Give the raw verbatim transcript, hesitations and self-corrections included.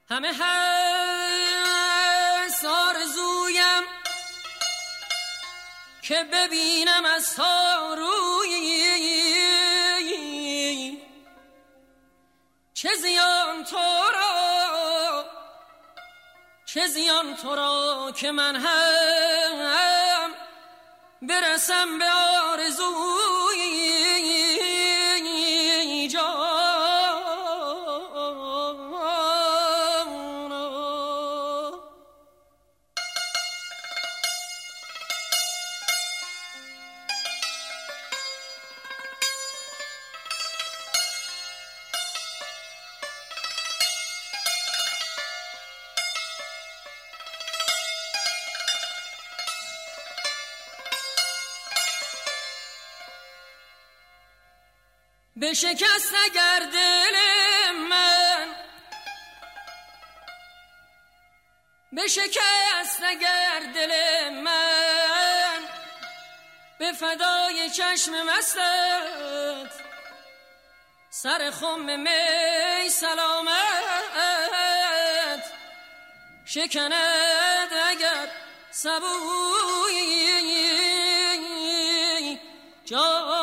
همه هست آرزویم که ببینم از تو روی، چه زیان تو را چه زیان تو را که من هم برسم به آرزوی جان. بشکست اگر دل من، بشکست اگر دل من به فدای چشم مستت، سر خم می سلامت شکند اگر سبوی جان.